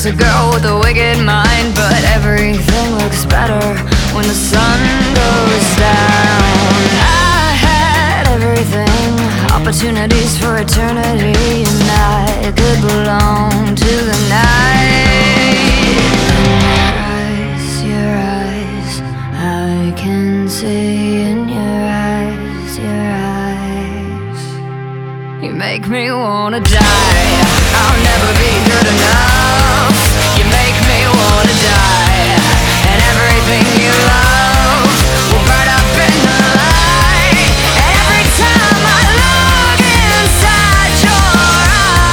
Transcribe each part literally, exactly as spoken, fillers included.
just a girl with a wicked mind, but everything looks better when the sun goes down. I had everything, opportunities for eternity, and I could belong to the night. Your eyes, your eyes, I can see in your eyes, your eyes. You make me wanna die. I'll never be good enough. You make me wanna die. And everything you love will burn up in the light. And every time I look inside your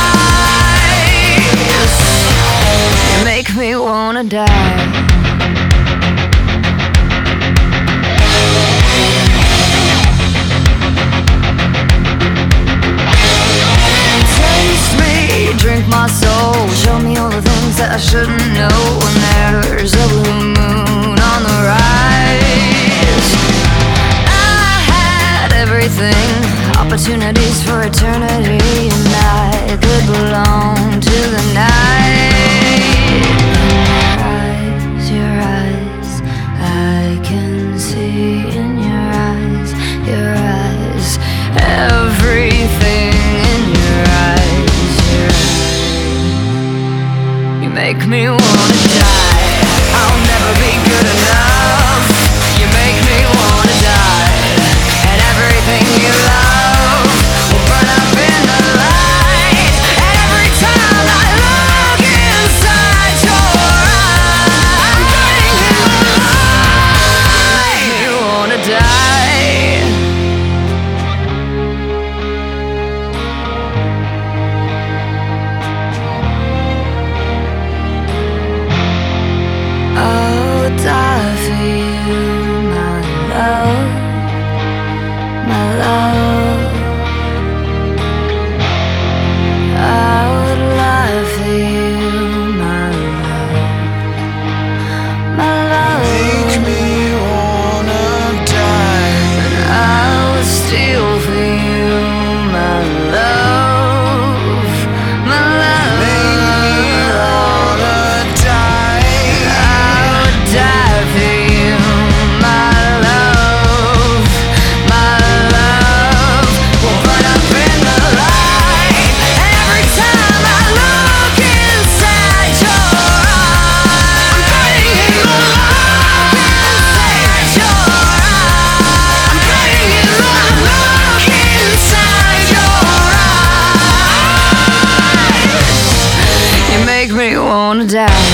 eyes, you make me wanna die. Drink my soul, show me all the things that I shouldn't know. When there's a blue moon on the rise, I had everything, opportunities for eternity, and I could belong to the night. Your eyes, your eyes, I can see in your eyes, your eyes, everything in your eyes. Make me wanna die. I'll never be good enough. You make me wanna die. And everything you love will burn up in the light. And every time I look inside your eyes, I'm burning in the light. You make me wanna die. I'll die for you, my love, my love. I would lie for you, my love, my love. Make me wanna die. I would steal for you, my love, my love. Make me wanna die. Die for you, my love, my love will burn up in the light. And every time I look inside your eyes, I'm burning in the light. Inside your eyes, I'm burning in the look inside your eyes. You make me wanna die.